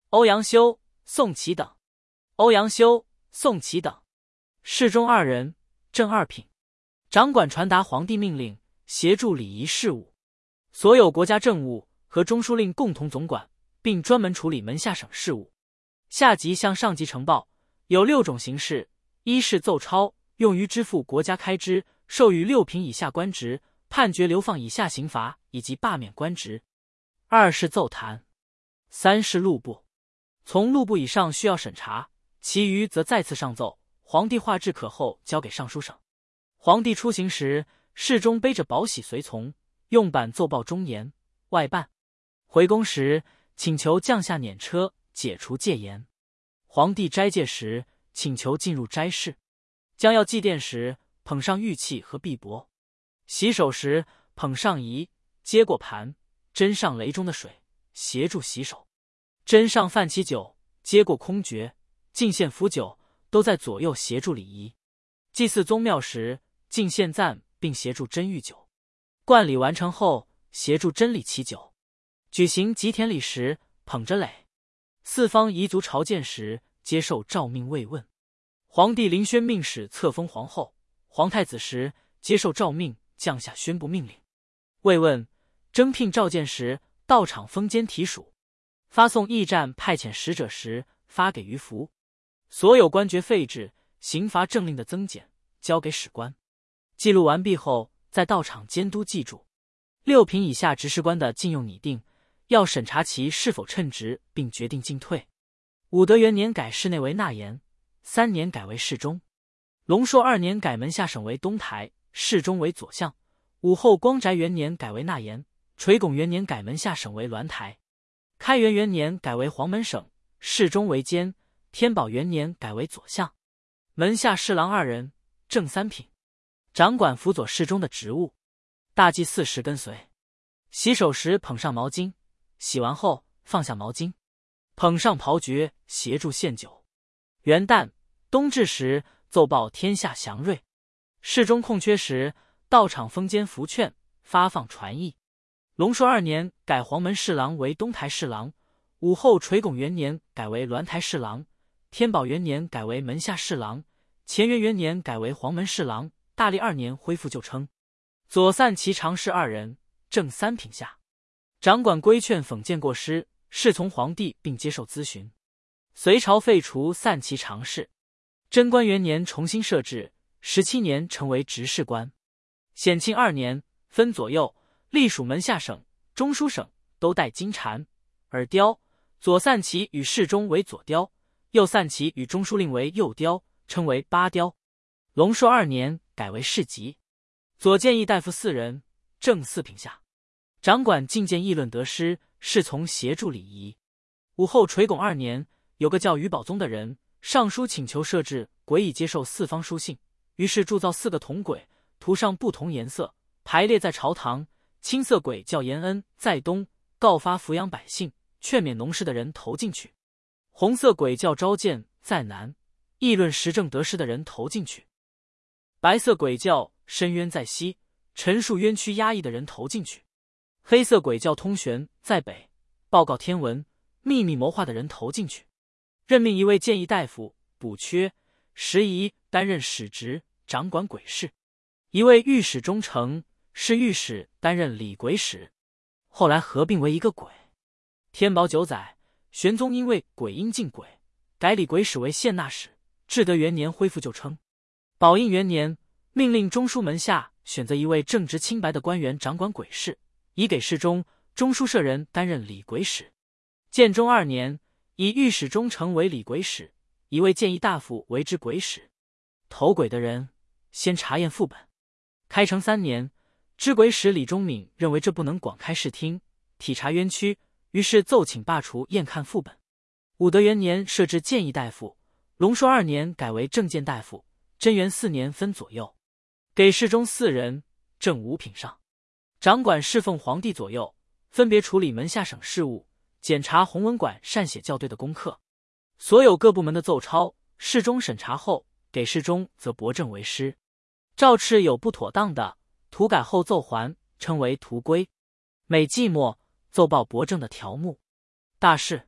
欧阳修、宋祁等。欧阳修、宋祁等，侍中2人，正2品，掌管传达皇帝命令，协助礼仪事务。所有国家政务和中书令共同总管，并专门处理门下省事务。下级向上级呈报，有6种形式：一是奏钞，用于支付国家开支，授予6品以下官职，判决流放以下刑罚以及罢免官职；二是奏弹；三是录部。从录部以上需要审查，其余则再次上奏，皇帝画制可后交给尚书省。皇帝出行时，侍中背着宝玺随从，用板奏报忠言，外办。回宫时，请求降下辇车，解除戒严。皇帝斋戒时，请求进入斋室。将要祭奠时，捧上玉器和碧帛。洗手时，捧上仪，接过盘，斟上雷中的水，协助洗手。斟上饭旗酒，接过空爵，进献符酒，都在左右协助礼仪。祭祀宗庙时，进献赞并协助斟御酒。冠礼完成后，协助斟礼其酒。举行吉田礼时，捧着垒。四方彝族朝见时，接受诏命慰问。皇帝临宣命使册封皇后、皇太子时，接受诏命，降下宣布命令。慰问、征聘召见时，到场封监提属。发送驿站派遣使者时，发给于服。所有官爵废制、刑罚政令的增减，交给史官。记录完毕后，再到场监督记住。6品以下执事官的禁用拟定，要审查其是否称职，并决定进退。武德元年改室内为纳言，3年改为侍中。隆朔2年改门下省为东台，侍中为左相。武后光宅元年改为纳言，垂拱元年改门下省为鸾台。开元元年改为黄门省，侍中为监。天宝元年改为左相。门下侍郎2人，正3品，掌管辅佐侍中的职务。大祭司时跟随。洗手时捧上毛巾，洗完后放下毛巾，捧上袍爵，协助献酒。元旦、冬至时奏报天下祥瑞。侍中空缺时，到场封监符券，发放传译。隆朔2年改黄门侍郎为东台侍郎，武后垂拱元年改为鸾台侍郎，天宝元年改为门下侍郎，乾元元年改为黄门侍郎，大历2年恢复旧称。左散骑常侍2人，正3品下，掌管规劝讽谏过失，侍从皇帝并接受咨询。隋朝废除散骑常侍。贞观元年重新设置，17年成为执事官。显庆2年分左右，隶属门下省、中书省都戴金蝉、耳雕。左散骑与侍中为左雕，右散骑与中书令为右雕，称为八雕。隆朔2年改为侍级。左谏议大夫4人，正4品下，掌管进谏议论得失，侍从协助礼仪。武后垂拱2年，有个叫于宝宗的人，上书请求设置轨以接受四方书信，于是铸造4个铜轨，涂上不同颜色，排列在朝堂。青色轨叫延恩，在东，告发抚养百姓、劝勉农事的人投进去；红色轨叫召见，在南，议论时政得失的人投进去；白色轨叫申冤，在西，陈述冤屈压抑的人投进去；黑色轨叫通玄，在北，报告天文、秘密谋划的人投进去。任命一位谏议大夫，补缺时宜，担任使职，掌管轨事；一位御史中丞，是御史，担任礼轨使，后来合并为一个轨。天宝9载，玄宗因为轨应进轨，改礼轨使为献纳使，至德元年恢复旧称。宝应元年，命令中书门下选择一位正直清白的官员掌管轨事，以给侍中、中书舍人担任礼轨使。建中2年，以御史中丞为礼轨使，一位谏议大夫为之轨使。投轨的人先查验副本。开成3年，知轨使李忠敏认为这不能广开视听，体察冤屈，于是奏请罢除验看副本。武德元年设置谏议大夫，隆朔2年改为正谏大夫，贞元4年分左右。给侍中4人，正5品上，掌管侍奉皇帝左右，分别处理门下省事务，检查弘文馆善写校对的功课。所有各部门的奏抄，侍中审查后，给侍中则驳正为师。诏敕有不妥当的，涂改后奏还，称为图规。每季末奏报驳正的条目。大事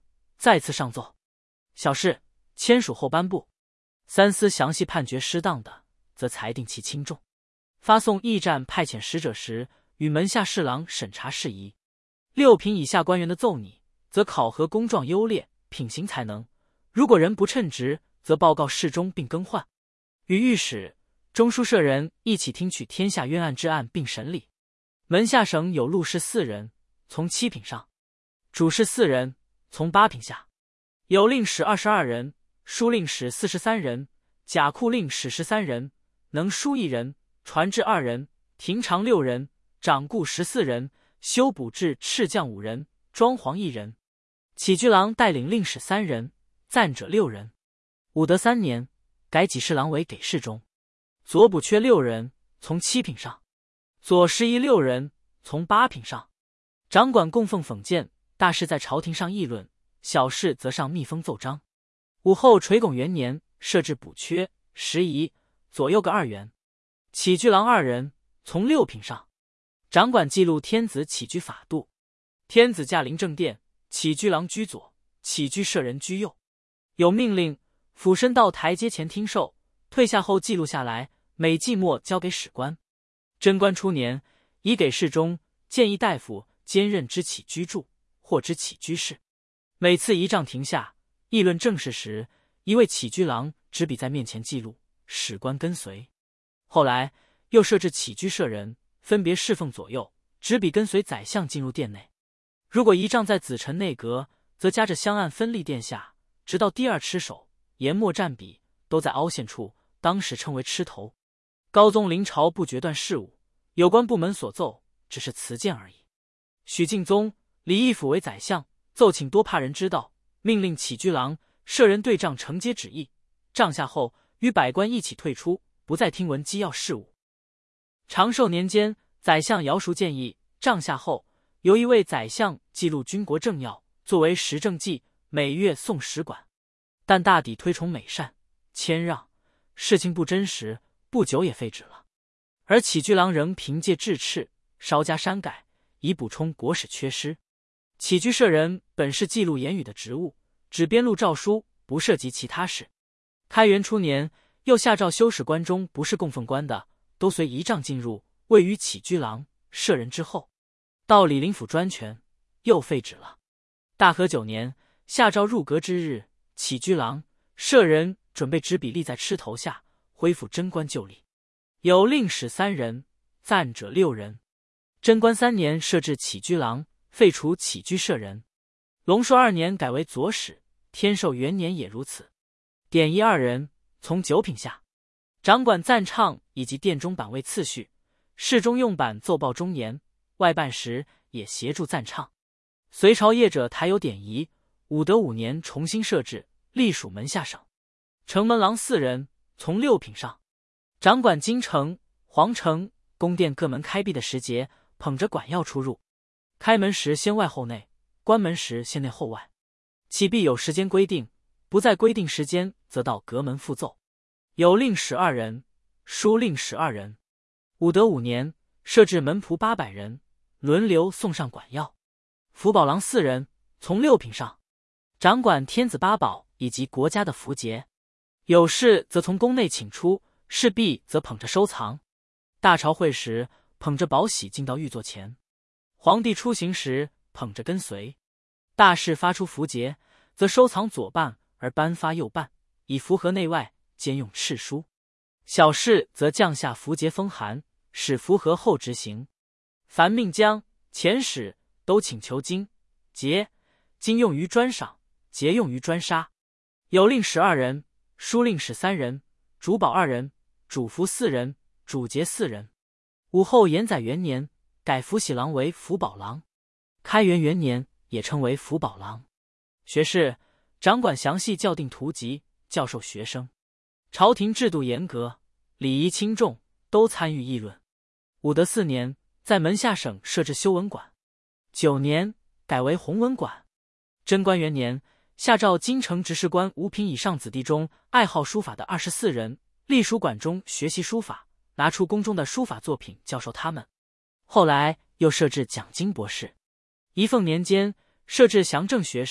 再次上奏。小事签署后颁布，三司详细判决失当的，则裁定其轻重。发送驿站派遣使者时，与门下侍郎审查事宜。6品以下官员的奏拟，则考核公状优劣、品行才能。如果人不称职，则报告侍中并更换。与御史、中书舍人一起听取天下冤案之案并审理。门下省有录事4人，从7品上；主事4人，从8品下。有令史22人，书令史43人，甲库令史13人，能书1人，传制2人，廷常6人，掌故14人，修补制赤将5人，装潢1人。起居郎带领令史3人，赞者6人。武德3年，改给事郎为给事中。左补缺6人，从7品上；左侍役6人，从8品上。掌管供奉讽谏，大事在朝廷上议论，小事则上密封奏章。武后垂拱元年，设置补缺、拾遗，左右各2员。起居郎2人，从6品上。掌管记录天子起居法度。天子驾临正殿，起居郎居左，起居舍人居右。有命令，俯身到台阶前听受，退下后记录下来，每季末交给史官。贞观初年，已给事中、谏议大夫兼任之起居注，或之起居事。每次仪仗庭下议论政事时，一位起居郎执笔在面前记录，史官跟随。后来又设置起居舍人，分别侍奉左右，执笔跟随宰相进入殿内。如果仪仗在子臣内阁，则夹着香案分立殿下，直到第2吃手，研墨蘸笔，都在凹陷处，当时称为吃头。高宗临朝不决断事务，有关部门所奏只是辞谏而已。许敬宗、李义府为宰相，奏请多怕人知道，命令起居郎、舍人对帐承接旨意，帐下后与百官一起退出，不再听闻机要事务。长寿年间，宰相姚淑建议，帐下后由一位宰相记录军国政要，作为时政记，每月送使馆。但大抵推崇美善、谦让，事情不真实，不久也废止了。而起居郎仍凭借制敕，稍加删改，以补充国史缺失。起居舍人本是记录言语的职务，只编录诏书，不涉及其他事。开元初年，又下诏修史官中不是供奉官的，都随仪仗进入，位于起居郎、舍人之后。到李林甫专权，又废止了。大和9年，下诏入阁之日，起居郎、舍人准备执笔立在螭头下，恢复贞观旧例。有令史3人，赞者6人。贞观3年设置起居郎，废除起居舍人。隆朔2年改为左史，天寿元年也如此。典仪2人，从9品下。掌管赞唱以及殿中版位次序，侍中用版奏报忠言，外办时也协助赞唱。隋朝业者台有典仪，武德5年重新设置，隶属门下省。城门郎4人，从6品上。掌管京城、皇城、宫殿各门开闭的时节，捧着管要出入。开门时先外后内，关门时先内后外。启必有时间规定，不在规定时间，则到阁门复奏。有令史2人，书令史2人。武德5年设置门仆800人，轮流送上管要。福宝郎4人，从6品上。掌管天子八宝以及国家的符节，有事则从宫内请出，事毕则捧着收藏。大朝会时，捧着宝玺进到御座前；皇帝出行时，捧着跟随。大事发出符节，则收藏左半而颁发右半，以符合内外，兼用敕书。小事则降下符节封函，使符合后执行。凡命将、遣使都请求金、节，金用于专赏，节用于专杀。有令史2人，书令史3人，主保2人，主符4人，主节4人。武后延载元年，改福喜郎为福宝郎。开元元年也称为福宝郎。学士掌管详细校订图籍，教授学生。朝廷制度严格，礼仪轻重，都参与议论。武德4年，在门下省设置修文馆。9年改为弘文馆。贞观元年，下诏京城执事官5品以上子弟中爱好书法的24人，隶书馆中学习书法，拿出宫中的书法作品教授他们。后来又设置讲经博士。仪凤年间设置详正学士，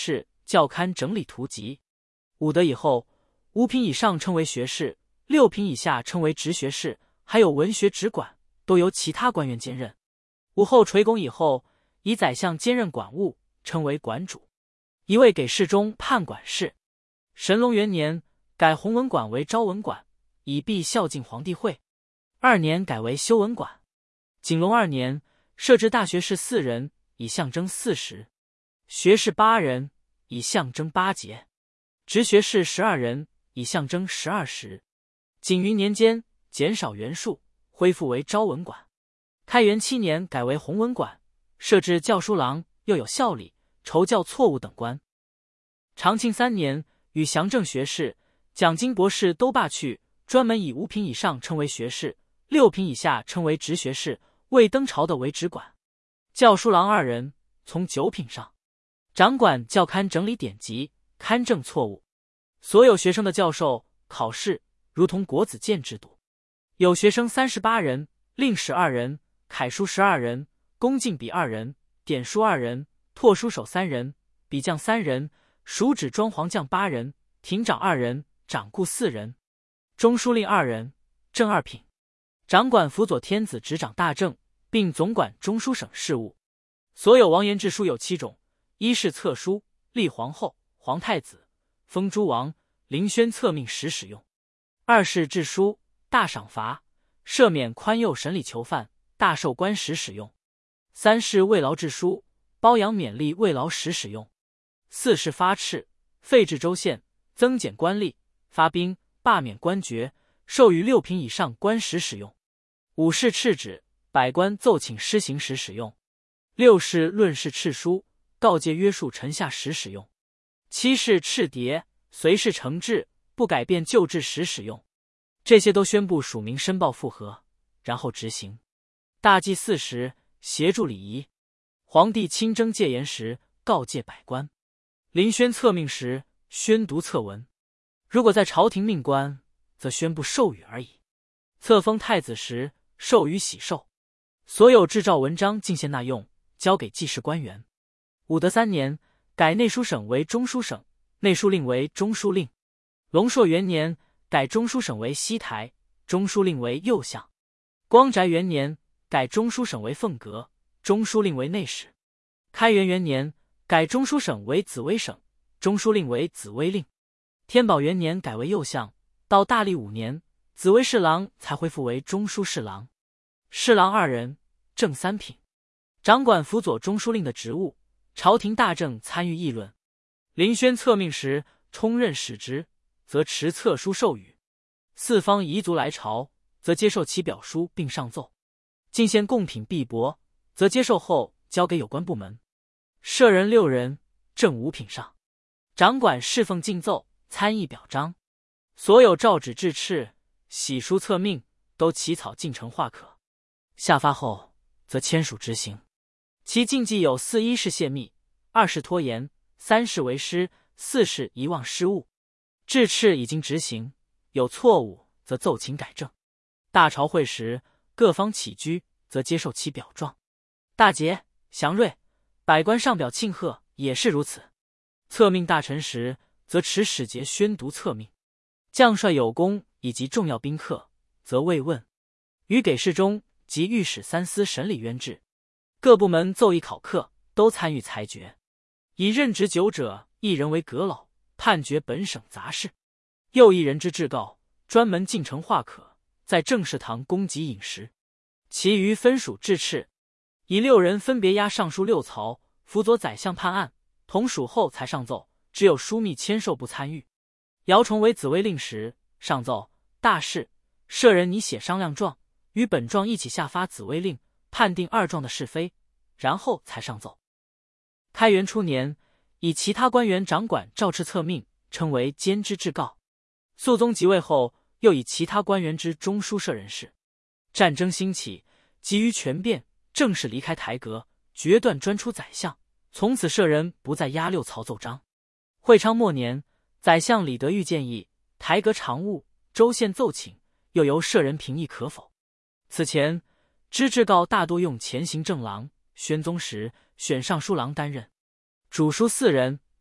校勘整理图籍。武德以后，5品以上称为学士，6品以下称为直学士，还有文学直管，都由其他官员兼任。武后垂拱以后，以宰相兼任管务，称为管主，一位给事中判管事。神龙元年改弘文馆为昭文馆，以必孝敬皇帝会。2年改为修文馆。景隆2年设置大学士4人，以象征40；学士8人，以象征8节；直学士12人，以象征12时。景云年间减少员数，恢复为昭文馆。开元7年改为弘文馆，设置校书郎，又有校理、筹校错误等官。长庆3年与祥正学士、蒋经博士都罢去，专门以5品以上称为学士，6品以下称为直学士，未登朝的为直管。校书郎2人，从9品上，掌管校勘整理典籍，勘正错误。所有学生的教授考试如同国子监制度，有学生38人，令史2人，楷书12人，恭敬笔2人，典书2人，拓书手3人，笔匠3人，蜀指装潢匠8人，廷长2人，掌故4人，中书令2人，正2品，掌管辅佐天子执掌大政，并总管中书省事务。所有王言制书有7种：一是册书，立皇后、皇太子、封诸王、临宣册命时使用；二是制书，大赏罚，赦免宽宥审理囚犯，大授官时使用；三是慰劳制书，褒扬勉励慰劳时使用；四是发敕，废制州县，增减官吏，发兵，罢免官爵，授予6品以上官时使用；五是敕旨，百官奏请施行时使用；六是论事敕书，告诫约束臣下时使用；七是敕牒，随事承制，不改变旧制时使用。这些都宣布署名申报复核，然后执行。大祭祀时协助礼仪，皇帝亲征戒严时告诫百官，临宣册命时宣读册文。如果在朝廷命官，则宣布授予而已。册封太子时授予喜寿。所有制诏文章进献纳用，交给记事官员。武德3年改内书省为中书省，内书令为中书令。隆朔元年改中书省为西台，中书令为右相。光宅元年改中书省为凤阁，中书令为内史。开元元年改中书省为紫微省，中书令为紫微令。天宝元年改为右相，到大历5年，紫微侍郎才恢复为中书侍郎。侍郎2人，正3品，掌管辅佐中书令的职务，朝廷大政参与议论。临宣册命时充任使职，则持册书授予；四方彝族来朝，则接受其表书并上奏；进献贡品币帛，则接受后交给有关部门。舍人6人，正5品上，掌管侍奉进奏、参议表彰。所有诏旨制敕、玺书册命，都起草进呈画可，下发后则签署执行。其禁忌有4：一是泄密，2是拖延，3是为师，4是遗忘失误。制敕已经执行，有错误则奏请改正。大朝会时，各方起居，则接受其表状。大节、祥瑞，百官上表庆贺，也是如此。册命大臣时，则持使节宣读册命。将帅有功以及重要宾客，则慰问。与给事中及御史3司审理冤制。各部门奏议考课，都参与裁决。以任职久者1人为阁老，判决本省杂事。又1人之至告，专门进呈画可，在正事堂供给饮食。其余分属制敕。以6人分别押尚书6曹，辅佐宰相判案，同属后才上奏，只有枢密签授不参与。姚崇为紫微令时，上奏大事，舍人拟写商量状，与本状一起下发紫微令，判定2状的是非，然后才上奏。开元初年，以其他官员掌管诏敕册命，称为监之至告。肃宗即位后，又以其他官员之中书舍人事。战争兴起，急于权变，正式离开台阁，决断专出宰相，从此舍人不再押6曹奏章。会昌末年，宰相李德裕建议台阁常务、州县奏请，又由舍人评议可否。此前知至告大多用前行正郎，宣宗时选尚书郎担任。主书4人，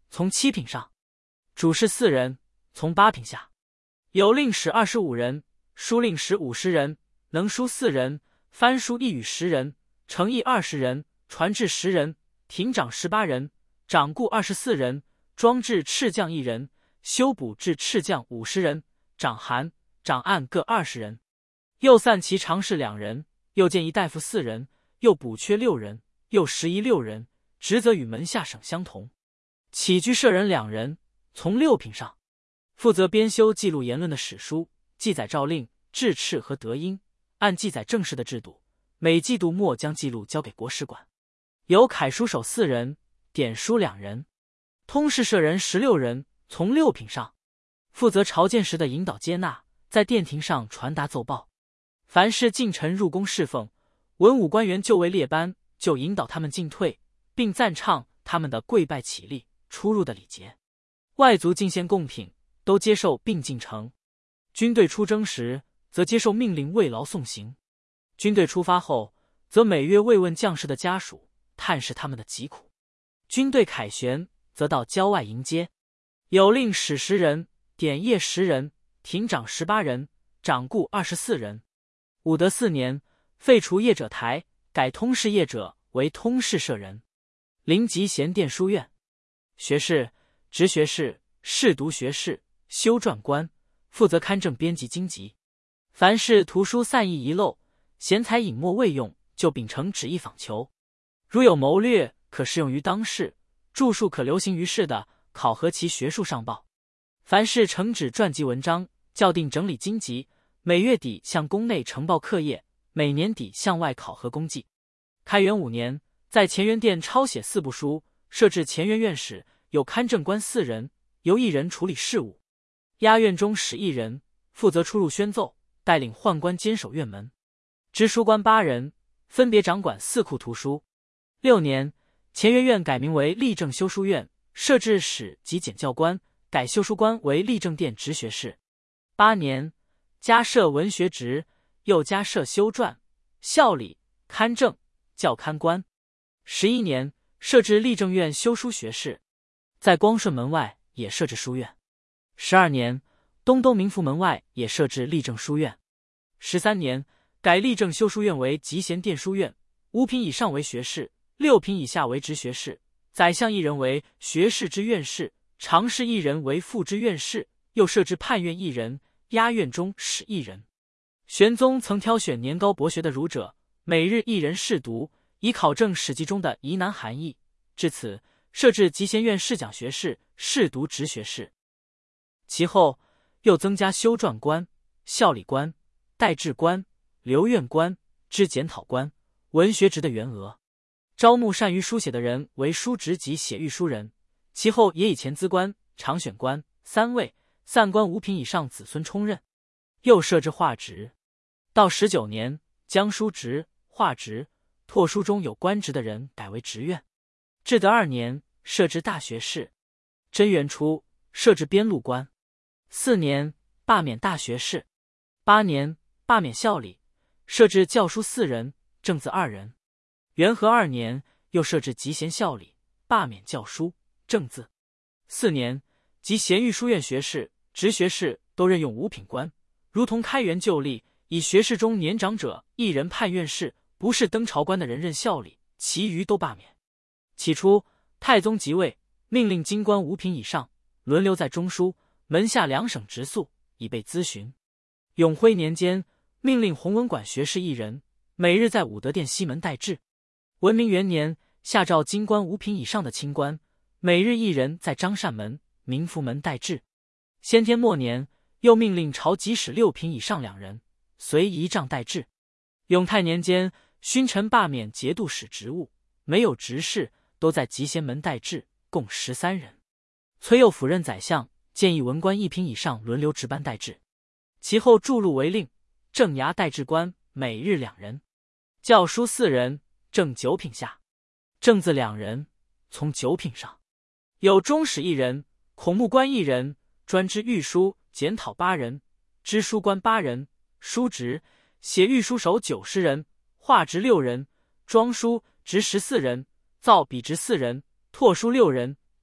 从7品上；主事4人，从8品下。有令史25人，书令史50人，能书4人，翻书一语10人，程译20人，传制10人，亭长18人，掌故24人，装制赤将1人，修补制赤将50人，掌函、掌案各20人。又散骑常侍2人，又建议大夫4人，又补缺6人，又拾遗6人，职责与门下省相同。起居舍人2人，从6品上，负责编修记录言论的史书，记载诏令、制敕和德音，按记载正式的制度，每季度末将记录交给国史馆。有楷书手4人，典书2人，通事舍人16人，从6品上，负责朝见时的引导接纳，在殿庭上传达奏报。凡是近臣入宫侍奉，文武官员就位列班，就引导他们进退，并赞唱他们的跪拜起立、出入的礼节。外族进献贡品，都接受并进城。军队出征时，则接受命令慰劳送行。军队出发后，则每月慰问将士的家属，探视他们的疾苦。军队凯旋，则到郊外迎接。有令史10人，典业10人，亭长18人，掌故24人。武德4年，废除业者台，改通事业者为通事舍人。临集贤殿书院。学士、直学士、侍读学士、修撰官，负责勘正编辑经籍。凡是图书散佚遗漏，贤才隐没未用，就秉承旨意访求。如有谋略可适用于当世，著述可流行于世的，考核其学术上报。凡是呈旨撰辑文章，校订整理经籍，每月底向宫内呈报课业，每年底向外考核功绩。开元5年，在乾元殿抄写4部书，设置乾元院使，有勘正官4人，由1人处理事务。押院中使1人，负责出入宣奏，带领宦官坚守院门。知书官8人，分别掌管4库图书。6年，乾元院改名为立正修书院，设置史及检校官，改修书官为立正殿直学士。8年，加设文学职，又加设修撰、校理、勘正、校勘官。11年，设置立正院修书学士，在光顺门外也设置书院。12年，东都明福门外也设置立正书院。13年，改立正修书院为集贤殿书院，5品以上为学士，6品以下为直学士。宰相1人为学士之院士，常侍1人为副之院士，又设置判院1人，押院中使1人。玄宗曾挑选年高博学的儒者，每日1人试读，以考证史记中的疑难含义。至此，设置集贤院侍讲学士、侍读直学士。其后又增加修撰官、校理官、代制官、留院官、知检讨官、文学职的员额。招募善于书写的人为书职及写御书人。其后也以前资官、常选官3位，散官5品以上子孙充任。又设置画职。到19年，将书职、画职、拓书中有官职的人改为职院。至德2年，设置大学士。贞元初，设置编录官。4年，罢免大学士。8年，罢免校理，设置教书4人，正字2人。元和2年，又设置集贤校理，罢免教书、正字。4年，即贤御书院学士、直学士都任用5品官，如同开元旧例，以学士中年长者1人判院士，不是登朝官的人任校理，其余都罢免。起初，太宗即位，命令京官5品以上轮流在中书、门下2省直宿，以备咨询。永徽年间，命令弘文馆学士1人，每日在武德殿西门待制。文明元年，下诏京官5品以上的清官，每日1人在张善门、明福门待制。先天末年，又命令朝给使6品以上2人，随仪仗待制。永泰年间，勋臣罢免节度使职务，没有执事，都在集贤门待制，共13人。崔佑辅任宰相，建议文官1品以上轮流值班待制。其后筑路为令，正衙待制官每日2人，教书4人，正9品下，正字2人，从9品上。有中史1人，孔目官1人，专知御书、检讨8人，知书官8人，书职、写御书手90人，画职6人，装书职14人，造笔职4人，拓书6人，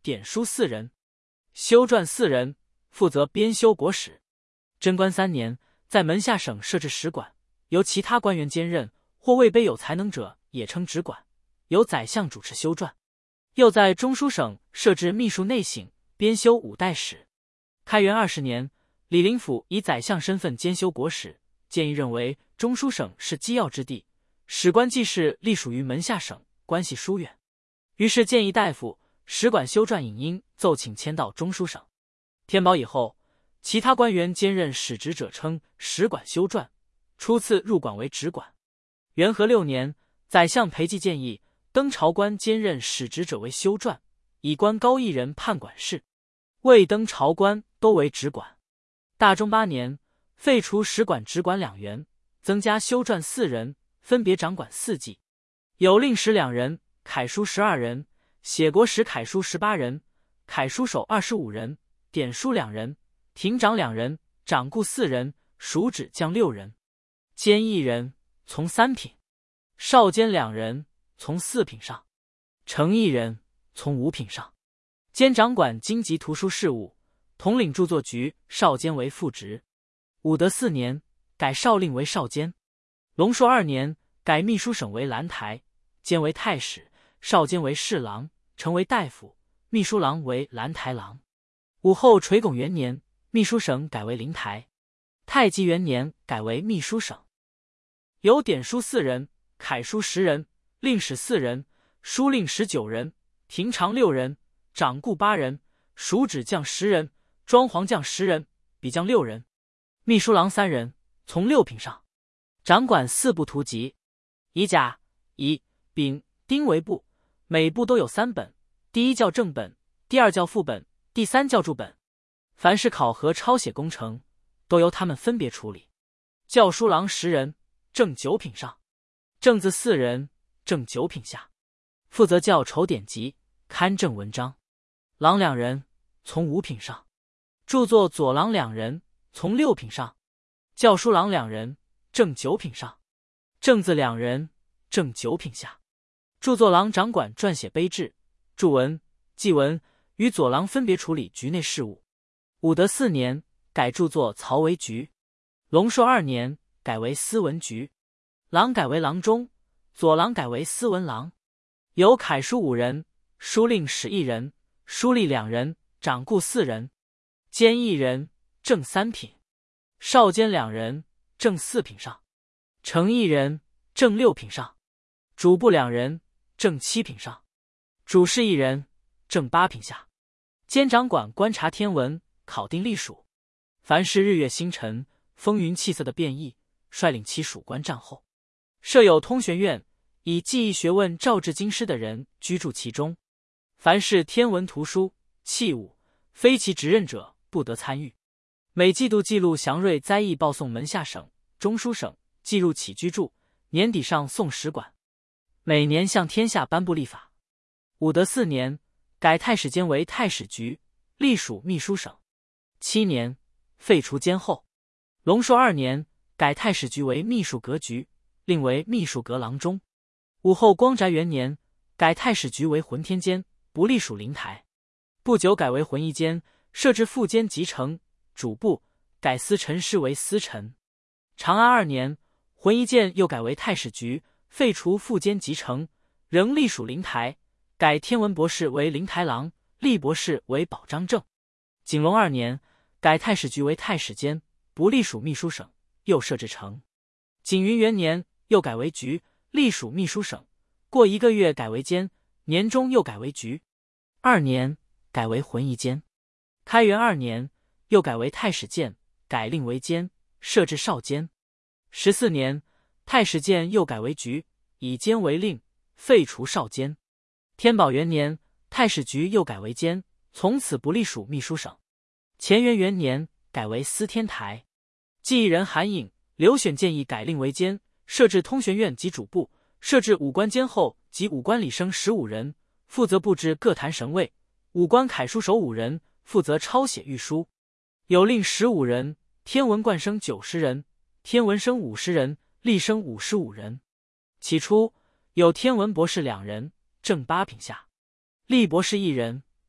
典书4人，修撰4人，负责编修国史。贞观3年，在门下省设置史馆，由其他官员兼任，或位卑有才能者也称直馆，由宰相主持修撰。又在中书省设置秘书内省，编修5代史。开元20年，李林甫以宰相身份兼修国史，建议认为中书省是机要之地，史官记事隶属于门下省，关系疏远，于是建议大夫、史馆修撰引英奏请迁到中书省。天宝以后，其他官员兼任史职者称史馆修撰，初次入馆为直馆。元和6年，宰相裴寂建议登朝官兼任史职者为修撰，以官高一人判管事，未登朝官都为直馆。大中8年，废除史馆直馆2员，增加修撰4人，分别掌管4纪，有令史2人，楷书12人，写国史楷书18人，楷书手25人，典书2人，廷长2人，掌故4人，蜀指将6人，监1人，从3品，少监2人，从4品上，承1人，从5品上。兼掌管经籍图书事务，统领著作局少监为副职。武德4年，改少令为少监。隆朔2年，改秘书省为兰台，兼为太史，少监为侍郎，成为大夫，秘书郎为兰台郎。武后垂拱元年，秘书省改为灵台。太极元年改为秘书省。有典书4人，楷书10人，令史4人，书令19人，廷常6人，掌故8人，蜀指将10人，庄黄将10人，笔将6人，秘书郎3人，从6品上，掌管4部图籍，以甲、乙、丙、丁为部，每部都有3本，第一叫正本，第二叫副本，第三叫注本。凡是考核抄写工程，都由他们分别处理。校书郎10人，正9品上，正字4人，正9品下，负责校筹典籍，刊正文章。郎2人，从5品上，著作左郎2人，从6品上，校书郎2人，正9品上，正字2人，正9品下。著作郎掌管撰写碑志、注文、祭文，与左郎分别处理局内事务。武德4年，改著作曹为局。隆朔2年，改为司文局。郎改为郎中，左郎改为司文郎。有楷书5人，书令史1人，书吏2人，掌故4人，监1人，正3品，少监2人，正4品上，承1人，正6品上，主簿2人，正7品上，主事1人，正8品下。监掌管观察天文，考定历数，凡是日月星辰、风云气色的变异，率领其属官战后。设有通玄院，以技艺学问照治京师的人居住其中。凡是天文图书、器物，非其职任者，不得参与。每季度记录祥瑞灾异，报送门下省、中书省，记入起居注，年底上送史馆。每年向天下颁布历法。武德4年，改太史监为太史局，隶属秘书省。7年，废除监候。隆朔2年，改太史局为秘书阁局，令为秘书阁郎中。武后光宅元年，改太史局为浑天监，不隶属灵台。不久改为浑仪监，设置副监集成、主簿，改司臣师为司臣。长安2年，浑仪监又改为太史局，废除副监集成，仍隶属灵台，改天文博士为灵台郎，吏博士为保章正。景隆2年，改太史局为太史监，不隶属秘书省，又设置成。景云元年，又改为局，隶属秘书省，过1个月改为监，年中又改为局。2年，改为浑仪监。开元2年，又改为太史监，改令为监，设置少监。14年，太史监又改为局，以监为令，废除少监。天宝元年，太史局又改为监，从此不隶属秘书省。乾元元年，改为司天台。记忆人韩颖、刘选建议改令为监，设置通玄院及主簿，设置武官监候及武官礼生15人，负责布置各坛神位；武官楷书手5人，负责抄写御书。有令15人，天文冠生90人，天文生50人，历生55人。起初有天文博士2人，正8品下；历博士1人，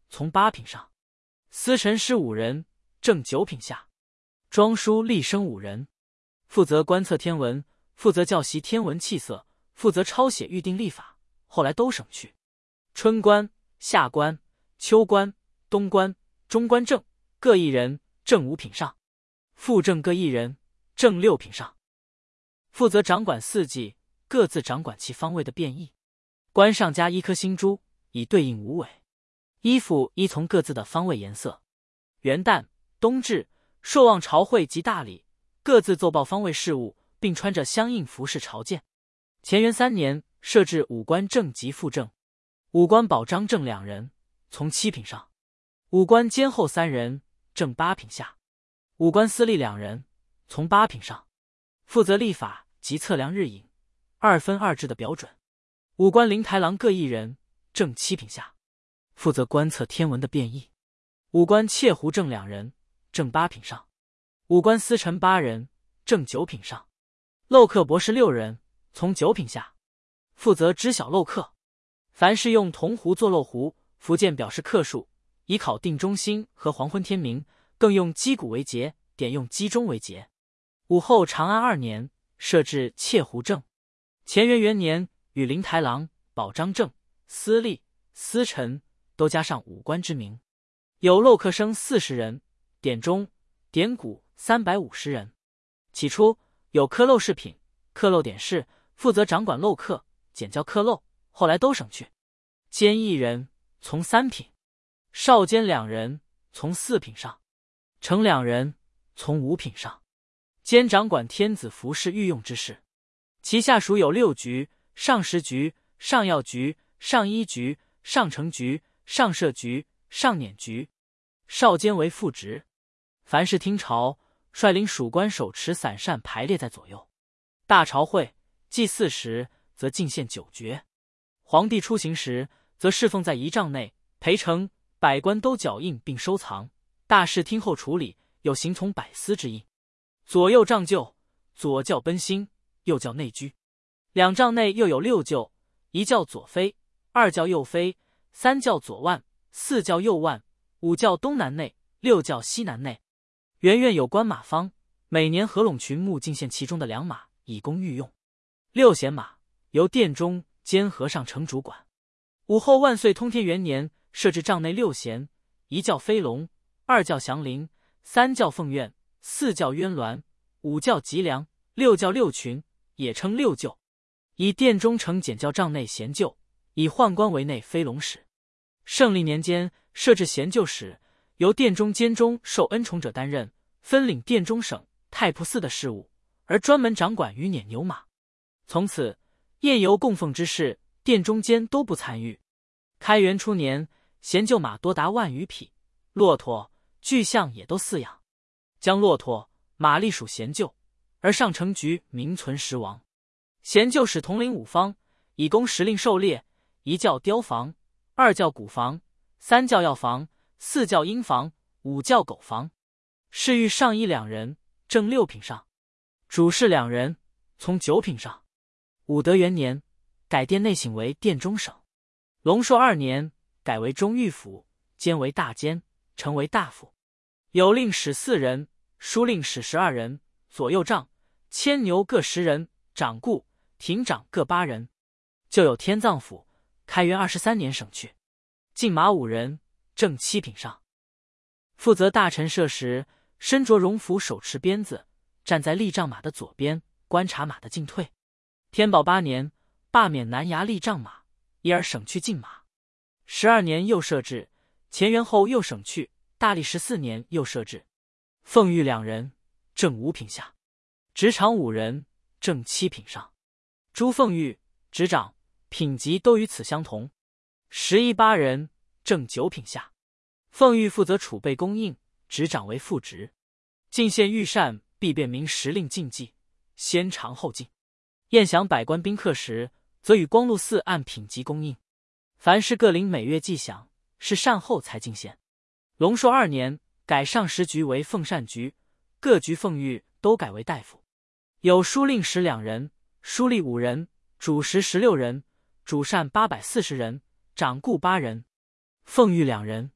从8品上；司臣师5人，正9品下；庄书吏生5人，负责观测天文，负责校习天文气色，负责抄写预定历法，后来都省去。春官、夏官、秋官、冬官、中官正各1人，正5品上；副正各1人，正6品上。负责掌管4季，各自掌管其方位的变异。官上加1颗星珠，以对应5尾。衣服依从各自的方位颜色。元旦、冬至、朔望朝会及大礼，各自奏报方位事务，并穿着相应服饰朝见。乾元3年设置武官正及副正，武官保章正2人，从7品上；武官监后3人，正8品下；武官司隶2人，从8品上，负责历法及测量日影，2分2制的标准。武官灵台郎各1人，正7品下，负责观测天文的变异。武官窃胡正2人，正8品上；武官司臣8人，正9品上；漏刻博士6人，从9品下，负责知晓漏刻。凡是用铜壶做漏壶，福建表示刻数，以考定中星和黄昏天明，更用击鼓为节，点用击钟为节。武后长安2年设置窃胡正。乾元元年与灵台郎、保章正、司隶、司臣都加上武官之名。有漏刻生40人，点钟、点鼓350人。起初有刻漏饰品、刻漏点饰，负责掌管漏刻、检校刻漏，后来都省去。监1人，从3品；少监2人，从4品上；丞2人，从5品上。兼掌管天子服饰御用之事。其下属有6局、上食局、上药局、上医局、上丞局、上摄局、上辇局。少监为副职。凡是听朝，率领属官手持伞扇排列在左右。大朝会、祭祀时，则进献9爵。皇帝出行时，则侍奉在仪仗内，陪乘百官都脚印并收藏。大事听候处理，有行从百司之印。左右帐厩，左叫奔星，右叫内居。2帐内又有6厩，1叫左飞，2叫右飞，3叫左腕，4叫右腕，5叫东南内，6叫西南内。园院有官马坊，每年合拢群牧进献其中的良马，以供御用。6衔马由殿中兼和尚承主管。武后万岁通天元年设置帐内6衔，1叫飞龙，2叫祥林，3叫凤苑，4叫渊鸾，5叫吉良，6叫六群，也称6厩。以殿中承检校帐内衔厩，以宦官为内飞龙使。圣历年间设置衔厩使，由殿中监中受恩宠者担任，分领殿中省、太仆寺的事务，而专门掌管与辇牛马。从此宴游供奉之事，殿中监都不参与。开元初年，衔厩马多达10000余匹，骆驼、巨象也都饲养，将骆驼、马隶属衔厩，而上丞局名存实亡。衔厩使统领5方，以供时令狩猎，1叫雕房，2叫鼓房，3叫药房，4叫鹰房，5叫狗房。侍御上衣2人，正6品上；主事2人，从9品上。武德元年改殿内省为殿中省。隆朔2年改为中御府，兼为大监，成为大夫。有令史4人，书令史12人，左右帐、牵牛各10人，掌故、庭长各8人。就有天葬府，开元23年省去。禁马5人，正7品上。负责大臣设时，身着戎服，手持鞭子，站在立仗马的左边，观察马的进退。天宝8年罢免南衙立仗马，因而省去禁马。12年又设置，乾元后又省去，大历14年又设置。凤玉2人，正5品下；执掌5人，正7品上。朱凤玉、执掌、品级都与此相同。11、8人，正9品下。凤玉负责储备供应，执掌为副职。进献御膳，必便明时令禁忌，先尝后进。宴享百官宾客时，则与光禄寺按品级供应。凡是各领每月计饷，是善后才进献。隆朔2年改上食局为奉膳局，各局奉御都改为大夫。有书令史2人，书吏5人，主食16人，主膳840人，掌故8人。奉御2人，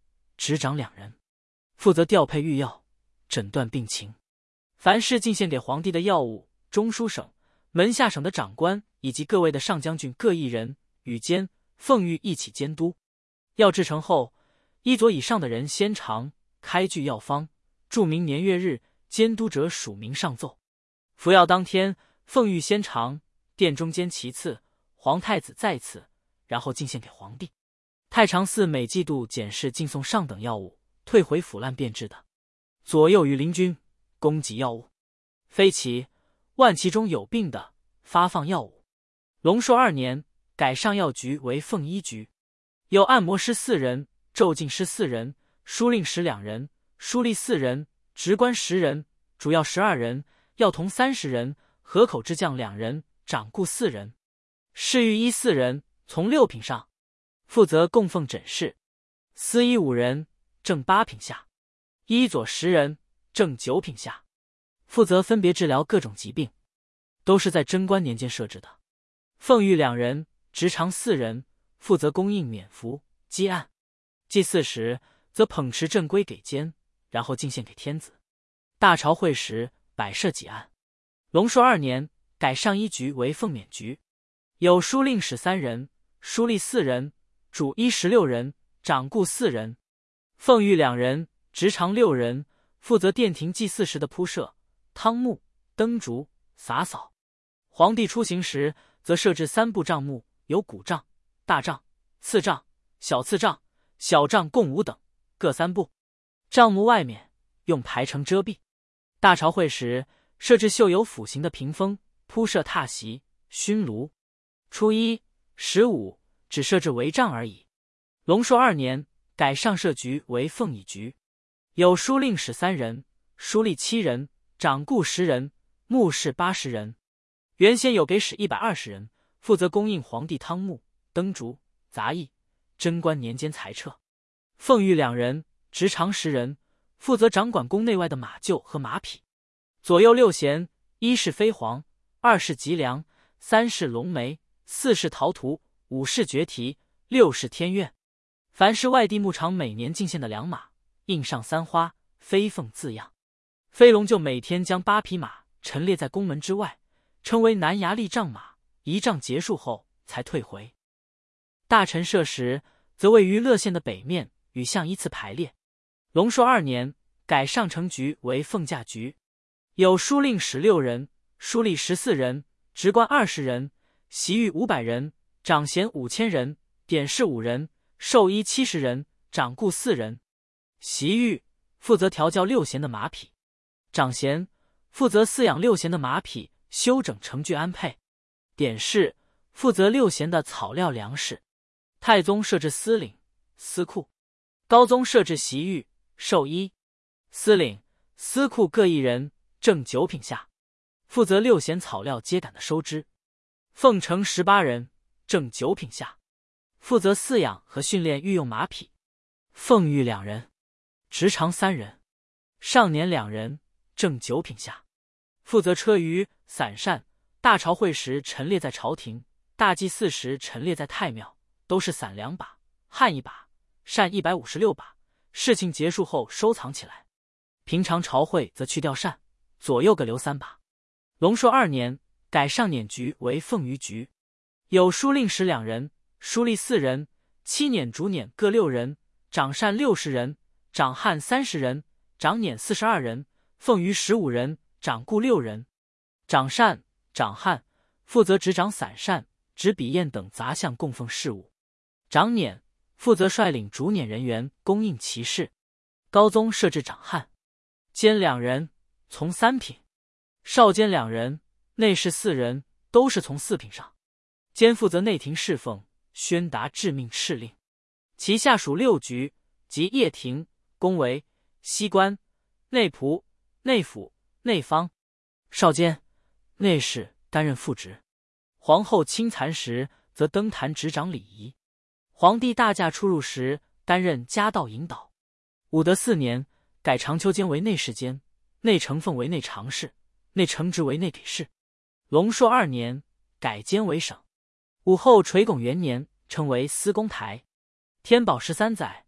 执掌2人，负责调配御药，诊断病情。凡是进献给皇帝的药物，中书省、门下省的长官以及各位的上将军各1人与监、奉御一起监督。药制成后，1佐以上的人先尝，开具药方，注明年月日，监督者署名上奏。服药当天，奉御先尝，殿中监其次，皇太子在此，然后进献给皇帝。太常寺每季度检视进送上等药物，退回腐烂变质的，左右于邻军，供给药物。非其万其中有病的，发放药物。隆朔2年，改上药局为奉医局，有按摩师4人，骤进师4人，书令使2人，书吏4人，职官10人，主要12人，药童30人，河口之将2人，掌故4人，侍御医4人，从6品上，负责供奉诊室。司医5人，正8品下，医佐10人，正9品下，负责分别治疗各种疾病，都是在贞观年间设置的。奉御2人，执常4人，负责供应免服、积案。祭祀时，则捧持正规给监，然后进献给天子。大朝会时，摆设几案。隆朔2年，改上医局为奉免局，有书令使3人，书吏4人，主医16人，掌故4人。奉御2人，执常6人，负责殿庭祭祀时的铺设、汤沐、灯烛、洒扫。皇帝出行时，则设置3部帐幕，有古帐、大帐、次帐、小次帐、小帐共5等，各3部。帐幕外面用排成遮蔽。大朝会时，设置绣有斧形的屏风，铺设榻席、熏炉。初1、15只设置帷帐而已。隆朔2年，改上设局为奉乙局，有书令使3人，书吏7人，掌故10人，幕士80人。原先有给使120人，负责供应皇帝汤沐、灯烛、杂役。贞观年间裁撤。奉御2人，执常10人，负责掌管宫内外的马厩和马匹。左右6衔：1是飞黄，2是吉良，3是龙眉，4是陶图，5是绝蹄，6是天苑。凡是外地牧场每年进献的良马，印上3花飞凤字样。飞龙就每天将8匹马陈列在宫门之外，称为南衙立帐马，仪仗结束后才退回。大臣设时，则位于乐县的北面，与相依次排列。隆朔2年，改上承局为奉驾局，有书令使6人，书吏14人，职官20人，习御500人，掌衔5000人，典士5人，授医70人，掌故4人。习御负责调教6衔的马匹，掌衔负责饲养6衔的马匹，修整程具安配，典士负责6衔的草料粮食。太宗设置司领、司库，高宗设置习御、授医。司领、司库各1人，正9品下，负责6衔草料秸秆的收支。奉承18人，正9品下，负责饲养和训练御用马匹。奉御2人，执常3人，上年2人，正9品下，负责车舆、散扇。大朝会时陈列在朝廷，大祭祀时陈列在太庙，都是伞2把，汉1把，扇156把。事情结束后收藏起来。平常朝会则去掉扇，左右各留3把。隆朔2年，改上辇局为奉舆局，有书令使2人，书吏4人，七辇主辇各6人，掌扇60人，掌汉30人，掌辇42人，奉舆15人，掌故6人。掌扇、掌汉负责执掌散扇、执笔砚等杂项供奉事务。掌辇负责率领主辇人员供应其事。高宗设置掌汉，监2人，从3品；少监2人，内侍4人，都是从4品上。监负责内廷侍奉，宣达致命敕令。其下属6局，即掖庭、宫闱、西关、内仆、内府、内方。少监、内侍担任副职。皇后亲残时，则登坛执掌礼仪。皇帝大驾出入时，担任夹道引导。武德4年，改长秋监为内侍监，内承奉为内常侍，内承职为内给事。隆朔2年，改监为省。武后垂拱元年，称为司功台。天宝13载，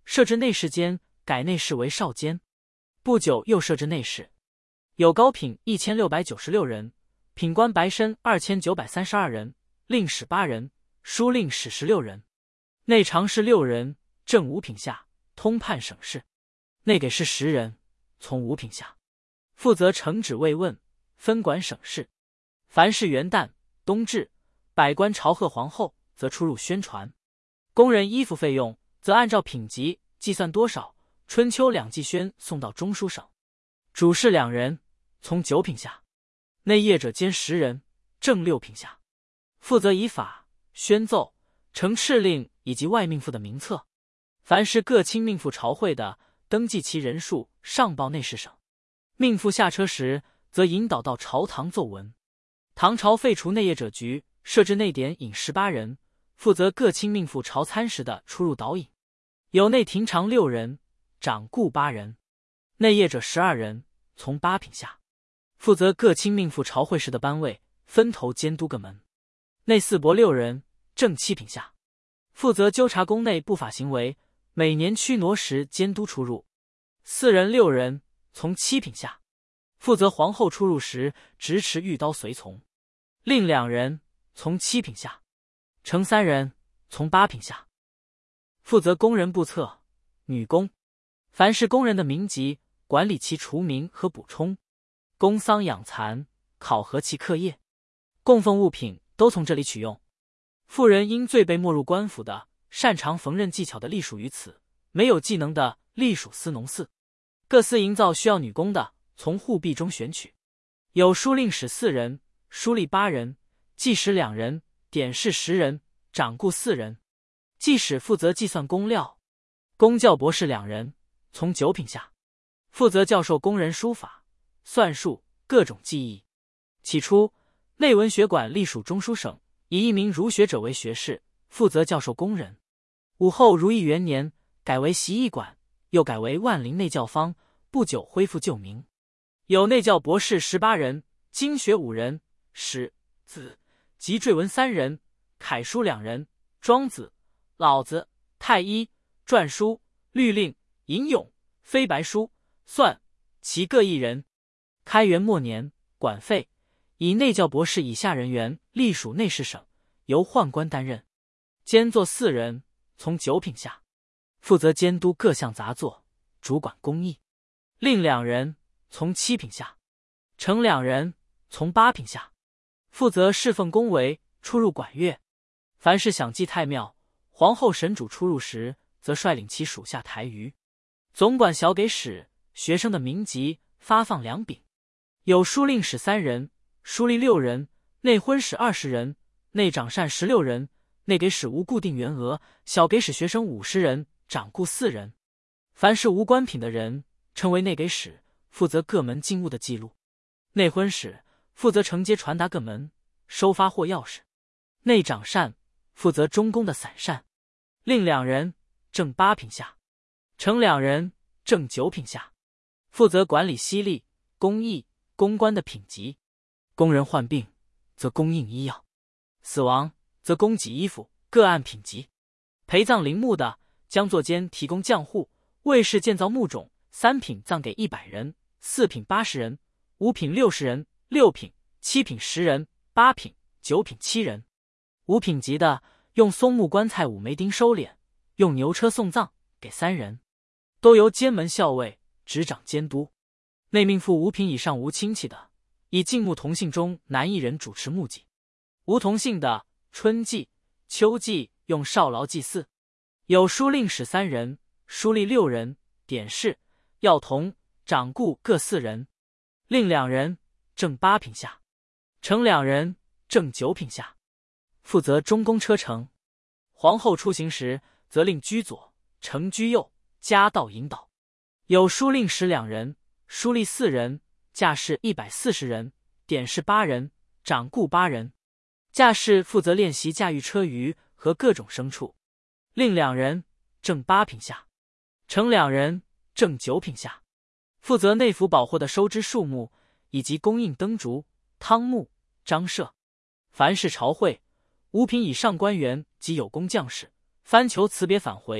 设置内侍监，改内侍为少监。不久又设置内侍，有高品1696人，品官白身2932人，令史8人，书令史16人，内常侍6人，正五品下，通判省事。内给事10人，从五品下，负责承旨慰问，分管省事。凡是元旦、冬至，百官朝贺皇后，则出入宣传。工人衣服费用，则按照品级计算多少，春秋2季宣送到中书省。主事2人，从9品下，内业者兼10人，正6品下，负责以法、宣奏、呈敕令以及外命妇的名册。凡是各卿命妇朝会的，登记其人数，上报内侍省。命妇下车时，则引导到朝堂奏文。唐朝废除内业者局，设置内典引18人，负责各卿命妇朝参时的出入导引。有内廷常6人，掌顾8人，内业者12人，从8品下，负责各卿命妇朝会时的班位，分头监督各门。内四伯6人，正7品下，负责纠察宫内不法行为，每年驱挪时监督出入。4人6人，从7品下，负责皇后出入时执持御刀随从。令2人，从7品下，承3人，从8品下，负责工人部册、女工。凡是工人的名籍，管理其除名和补充，工丧养残，考核其课业，供奉物品都从这里取用。妇人因最被没入官府的，擅长缝纫技巧的，隶属于此；没有技能的，隶属司农司。各司营造需要女工的，从户婢中选取。有书令史4人，书吏8人，记史2人，典士10人，掌顾4人。记史负责计算工料。工教博士2人，从9品下，负责教授工人书法、算术各种技艺。起初，内文学馆隶属中书省，以一名儒学者为学士，负责教授工人。武后如意元年，改为习艺馆，又改为万灵内教坊，不久恢复旧名。有内教博士18人，经学5人，史子及赘文3人，楷书2人，庄子、老子、太医、篆书、律令、引咏、飞白书、算，其各1人。开元末年，管废，以内教博士以下人员隶属内侍省，由宦官担任。监作4人，从9品下，负责监督各项杂作，主管公议。令2人，从7品下，承2人，从8品下，负责侍奉宫闱，出入管乐。凡是享祭太庙、皇后神主出入时，则率领其属下台舆，总管小给史、学生的名籍，发放粮饼。有书令史3人，书吏6人，内婚史20人，内掌膳16人，内给史无固定员额，小给史学生50人，掌顾4人。凡是无官品的人，称为内给史，负责各门进物的记录。内婚史负责承接传达各门，收发货钥匙。内掌膳负责中宫的散膳。令2人，正8品下，承2人，正9品下，负责管理西吏、工役、公关的品级。工人患病，则供应医药；死亡，则供给衣服，各按品级。陪葬陵墓的，将作监提供匠户，卫士建造墓冢，3品葬给100人，4品80人，5品60人，6品、7品10人，8品、9品7人。5品级的，用松木棺材5枚钉收敛，用牛车送葬，给3人，都由监门校尉执掌监督。内命妇5品以上无亲戚的，以近目同姓中男1人主持墓祭。无同姓的，春祭、秋祭用少劳祭祀。有书令史3人，书吏6人，典士、药童、掌顾各4人。令2人，正8品下，承2人，正9品下，负责中宫车乘。皇后出行时，则令居左，乘居右，夹道引导。有书令史2人，书吏4人，驾士140人，典士8人，掌顾8人。驾士负责练习驾驭车舆和各种牲畜。令2人，正8品下，承2人，正9品下，负责内府保货的收支数目，以及供应灯烛、汤木、张社。凡是朝会，5品以上官员及有功将士，藩求辞别返回，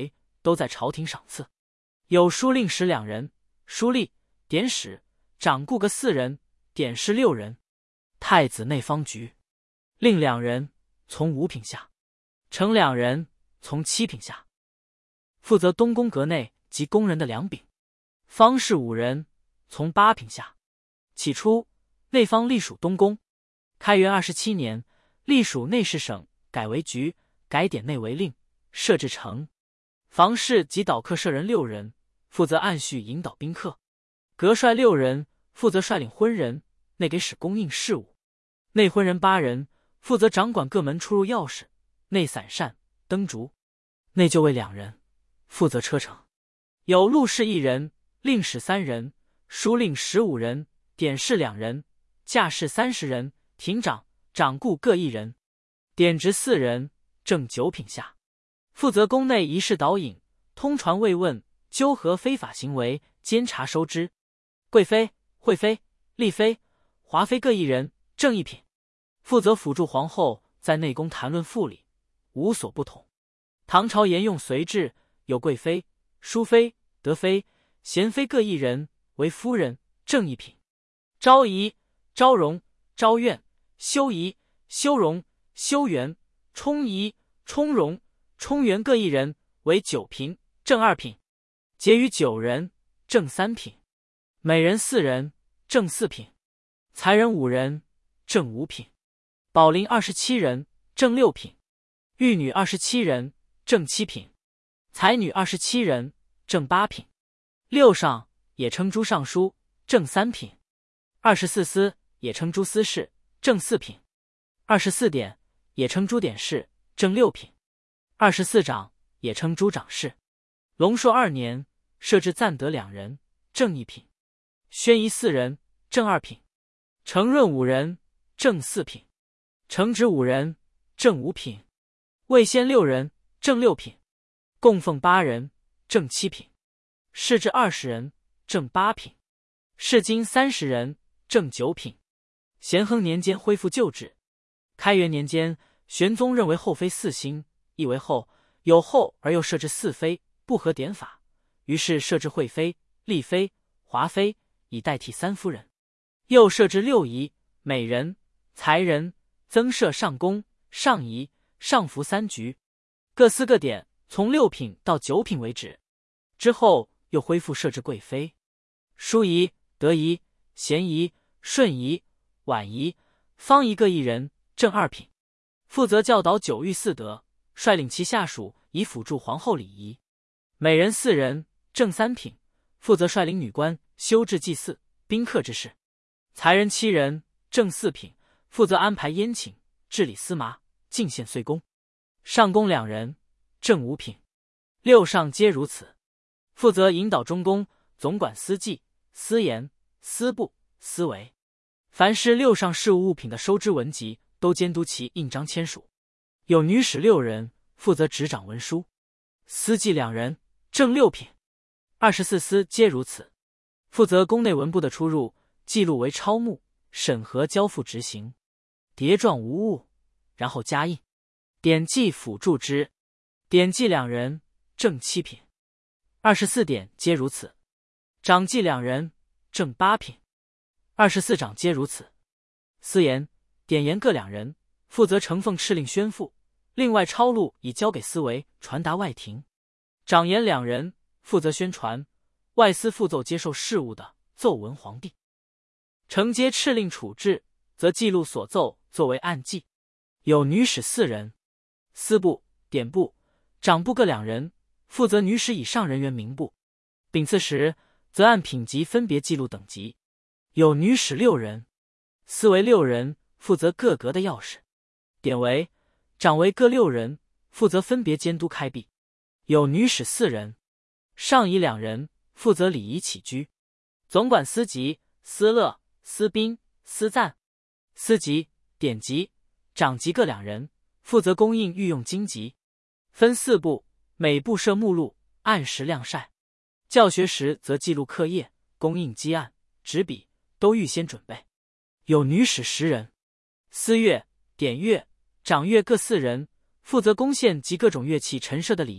都在朝廷赏赐，有书令史2人，书吏、典史、掌故各4人，典士6人。太子内方局令2人，从5品下；丞2人，从7品下。负责东宫阁内及宫人的粮饼。方士5人，从8品下。起初，内方隶属东宫。开元27年，隶属内侍省，改为局，改典内为令，设置丞。房事及导客舍人6人，负责按序引导宾客。阁帅6人，负责率领婚人，内给使供应事务。内婚人8人，负责掌管各门出入钥匙，内散扇、灯烛。内就尉2人，负责车乘。有录事1人，令史3人，书令15人，典士2人，驾士30人，廷长、掌故各1人，典职4人，正9品下。负责宫内仪式导引，通传慰问，纠合非法行为，监察收支。贵妃、惠妃、丽妃、华妃各1人，正1品。负责辅助皇后在内宫谈论妇理，无所不统。唐朝沿用随制，有贵妃、淑妃、德妃、贤妃各1人，为夫人，正1品。昭仪、昭容、昭苑、修仪、修容、修媛、充仪、充容、充媛各1人，为9品，正2品。婕妤9人，正3品。美人4人，正4品。才人5人，正5品。宝林27人，正6品。玉女27人，正7品。才女27人，正8品。6上也称诸尚书，正3品。24司也称诸司事，正4品。24典也称诸典士，正6品。24长也称诸长士。隆朔2年，设置赞德2人，正1品。宣仪4人，正2品。承润5人，正4品。承旨5人，正5品。魏仙6人，正6品。供奉8人，正7品。侍制20人，正8品。侍金30人，正9品。咸亨年间恢复旧制。开元年间，玄宗认为后妃4星，亦为后，有后而又设置4妃，不合典法，于是设置惠妃、丽妃、华妃，以代替3夫人。又设置6仪、美人、才人，增设上宫、上仪、上服3局，各司各典，从6品到9品为止。之后又恢复设置贵妃、淑仪、德仪、贤仪、顺仪、婉仪、芳仪各1人，正2品。负责教导9御4德，率领其下属以辅助皇后礼仪。美人4人，正3品，负责率领女官修治祭祀、宾客之事。才人7人，正4品，负责安排宴请、治理司麻、进献岁宫。上宫2人，正5品。6上皆如此。负责引导中宫，总管司祭、司盐、司部、司韦。凡是6上事务物品的收支文集，都监督其印章签署。有女史6人，负责执掌文书。司祭2人，正6品。24司皆如此。负责宫内文部的出入，记录为抄目，审核交付执行。叠状无误，然后加印。典记辅助之。典记2人，正7品。24典皆如此。长记2人，正8品。24长皆如此。司盐、典盐各2人，负责呈奉敕令宣赋，另外抄录以交给司韦传达外廷。长盐2人，负责宣传，外司复奏接受事务的，奏闻皇帝。承接敕令处置，则记录所奏作为案记。有女史4人。司部、典部、掌部各2人，负责女史以上人员名簿。秉赐时，则按品级分别记录等级。有女史6人。司韦6人，负责各阁的钥匙。典韦、掌韦各6人，负责分别监督开闭。有女史4人。上仪2人，负责礼仪起居。总管司级、司乐、司宾、司赞。司级、典级、长级各2人，负责供应御用经籍。分4部，每部设目录，按时量晒。教学时则记录课业，供应积案、纸笔，都预先准备。有女史10人。司乐、典乐、掌乐各4人，负责宫献及各种乐器陈设的礼仪，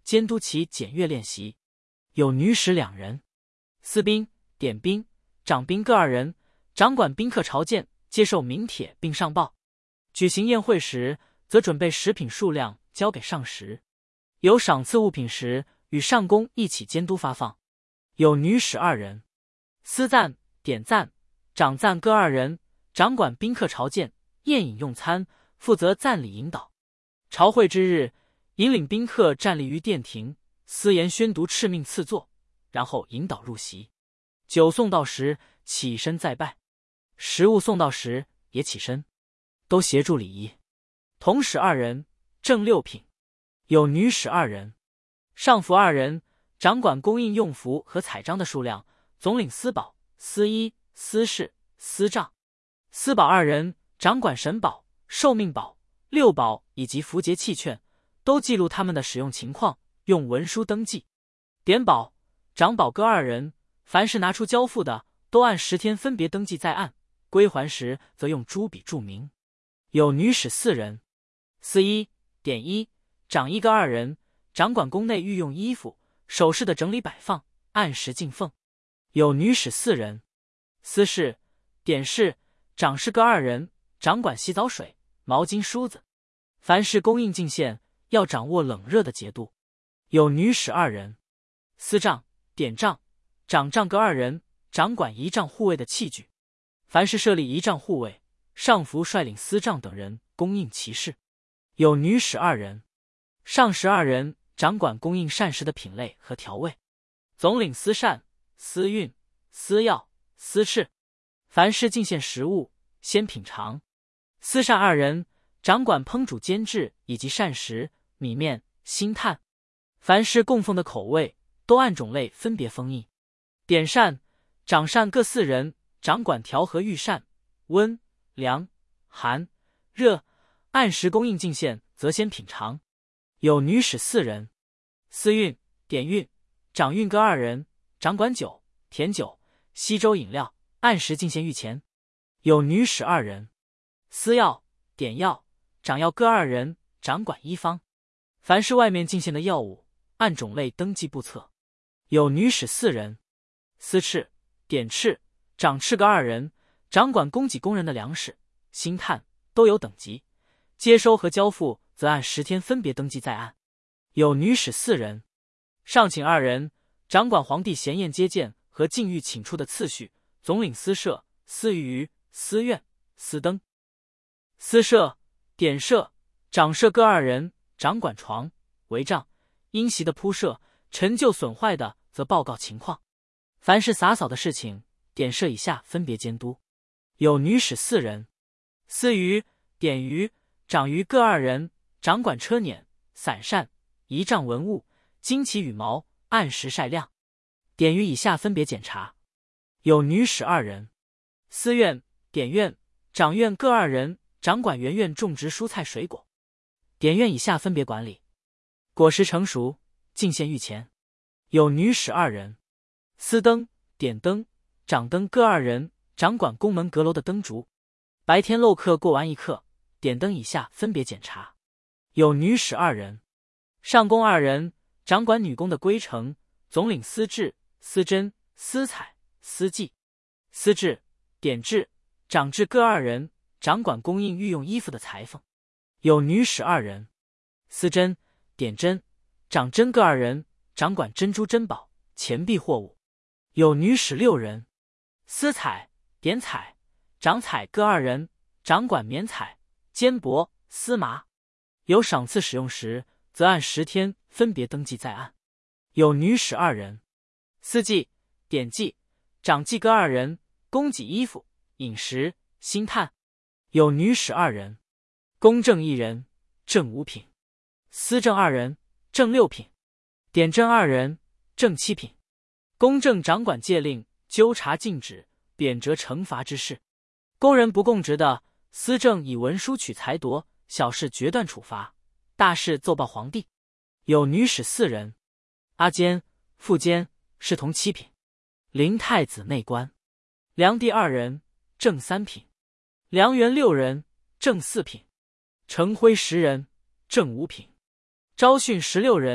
监督其检阅练习。有女使2人，司兵、典兵、长兵各2人，掌管宾客朝见，接受名帖并上报。举行宴会时，则准备食品数量交给上食。有赏赐物品时，与上公一起监督发放。有女使2人，司赞、典赞、长赞各2人，掌管宾客朝见、宴饮用餐，负责赞礼引导。朝会之日，引领宾客站立于殿庭，司言宣读敕命赐座，然后引导入席。酒送到时，起身再拜；食物送到时，也起身，都协助礼仪。同使2人，正6品。有女使2人，上服2人，掌管供应用服和彩章的数量，总领司宝、司衣、司事、司账。司宝2人，掌管神宝、寿命宝、六宝以及符节器券，都记录他们的使用情况，用文书登记。典宝、长宝各2人，凡是拿出交付的，都按10天分别登记在案，归还时则用朱笔注明。有女使4人，司衣、典衣、长衣各2人，掌管宫内御用衣服、首饰的整理摆放，按时进奉。有女使4人，司事、典事、长事各2人，掌管洗澡水、毛巾、梳子，凡是供应进献，要掌握冷热的节度。有女使2人，司账、典账、长账各2人，掌管仪仗护卫的器具，凡是设立仪仗护卫，上服率领司账等人供应其事。有女使2人，上使2人，掌管供应膳食的品类和调味，总领司膳、司运、司药、司敕，凡是进献食物，先品尝。司膳2人，掌管烹煮煎制以及膳食、米面、辛炭，凡是供奉的口味，都按种类分别封印。典膳、长膳各4人，掌管调和御膳，温、凉、寒、热，按时供应进献，则先品尝。有女使4人，司运、典运、长运各2人，掌管酒、甜酒、稀粥饮料，按时进献御前。有女使2人，司药、典药、长药各2人，掌管医方，凡是外面进献的药物，按种类登记簿册。有女使4人，司敕、典敕、长敕各2人，掌管供给工人的粮食、辛炭，都有等级，接收和交付则按10天分别登记在案。有女使4人，上请2人，掌管皇帝咸宴接见和禁欲请出的次序，总领司舍、司舆、司院、司灯。司舍、典舍、长舍各2人，掌管床、帷帐、阴席的铺设，陈旧损坏的则报告情况。凡是洒扫的事情，典舍以下分别监督。有女使4人，司舆、典舆、长舆各2人，掌管车辇、伞扇、仪仗文物、旌旗羽毛，按时晒亮。典舆以下分别检查。有女使2人，司院、典院、长院各2人，掌管园院种植蔬菜水果。典院以下分别管理。果实成熟，进献御前。有女使2人，司灯、典灯、长灯各2人，掌管宫门阁楼的灯烛。白天漏客过完1刻，典灯以下分别检查。有女使2人，上宫2人，掌管女工的规程，总领司制、司针、司彩、司记。司制、典制、长制各2人，掌管供应御用衣服的裁缝。有女使2人，司针、典针、长针各2人，掌管珍珠珍宝、钱币货物。有女使6人，司彩、典彩、长彩各2人，掌管棉彩、缣帛、丝麻。有赏赐使用时，则按10天分别登记在案。有女使2人，司祭、典祭、长祭各2人，供给衣服、饮食、辛炭。有女使2人，公正1人，正5品；司正2人，正6品；典正2人，正7品。公正掌管戒令、纠察禁止、贬谪惩罚之事。工人不供职的，司正以文书取财夺，小事决断处罚，大事奏报皇帝。有女使4人，阿监、副监、侍童7品；临太子内官。梁第2人，正3品；梁元6人，正4品；程辉10人，正5品；昭训16人，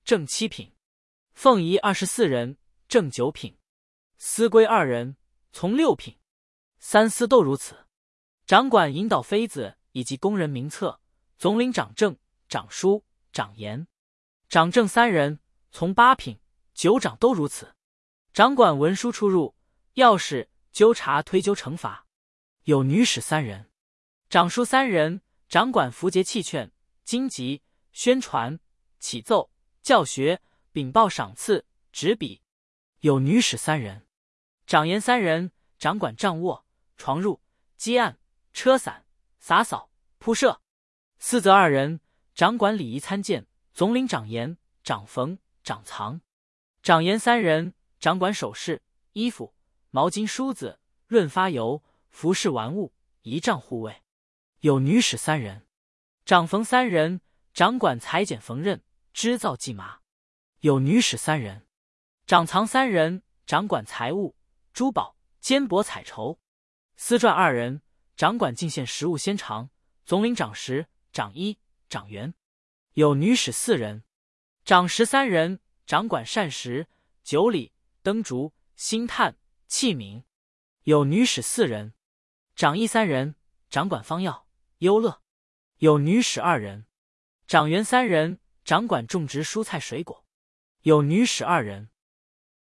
正7品；凤仪24人，正9品；司归2人，从6品；三司都如此。掌管引导妃子以及宫人名册，总领掌正、掌书、掌言。掌正3人，从8品；9掌都如此。掌管文书出入，要事纠察推究惩罚。有女史3人，掌书3人，掌管符节器券、经籍、宣传、启奏、教学、禀报赏赐、执笔。有女史3人，掌言3人，掌管帐卧、床褥、积案、车伞、洒扫、铺设。司则2人，掌管礼仪参见，总领掌言、掌缝、掌藏。掌言3人，掌管首饰、衣服、毛巾、梳子、润发油、服饰玩物、仪仗护卫。有女史3人，掌缝3人，掌管裁剪缝纫、织造系麻。有女史3人，掌藏3人，掌管财物、珠宝、坚帛彩绸。司传2人，掌管进献食物鲜尝，总领掌食、掌衣、掌员。有女史4人，掌食3人，掌管膳食、酒礼、灯烛、星炭、器皿。有女史4人，掌医3人，掌管方药、优乐。有女史2人，掌园3人，掌管种植蔬菜水果。有女史2人，